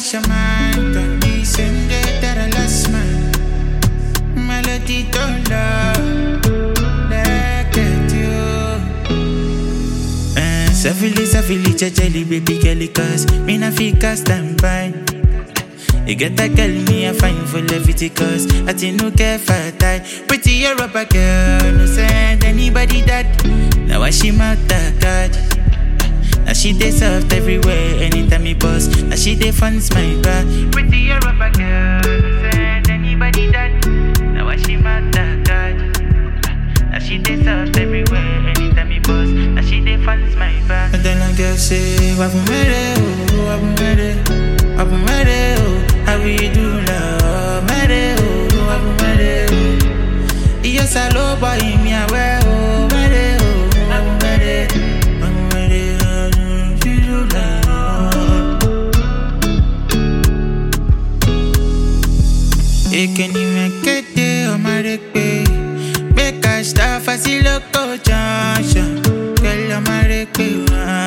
lost your mind. Don't listen that I lost mine. Melody don't love like it you. Savili, jajali, baby girl, cause me na fika stand by. You get that girl, me a fine for levity, cause I think no care for tie. Pretty Europa girl, no send anybody that. Now I she mark that card. Now she dey soft everywhere, anytime me boss. Now she dey funds my back. Pretty Europa girl, no send anybody that. Now I she mark that card. Now she dey soft everywhere, anytime me boss. Now she dey funds my back. And then I girl say, wapumere, oh, wapumere, wapumere, oh. How we do love, mere, oh, wapumere, oh. Yes, I love boy, me aware, oh, mere, oh, wapumere, wapumere, oh, she do love. Ekeni mekete, oh, marekpe. Beka staff, asiloko, chansha. Girl, oh, marekpe,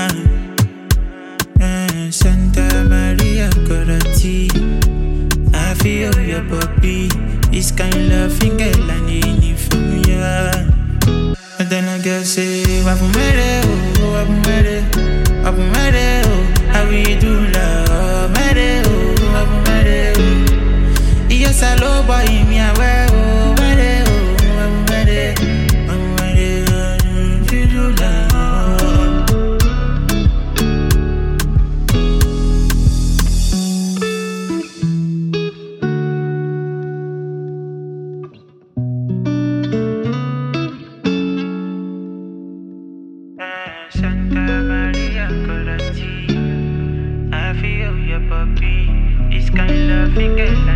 Santa Maria Corati, I feel your puppy. This kind of loving girl I need from you. And then I girl say, wapumere, oh, wapumere, wapumere, oh. How we do love, mere, oh, wapumere, oh. Yes, I love boy, me aware, oh, mere, oh, wapumere, wapumere, oh, she do love. Santa Maria Corati, I feel your puppy. This kind of loving girl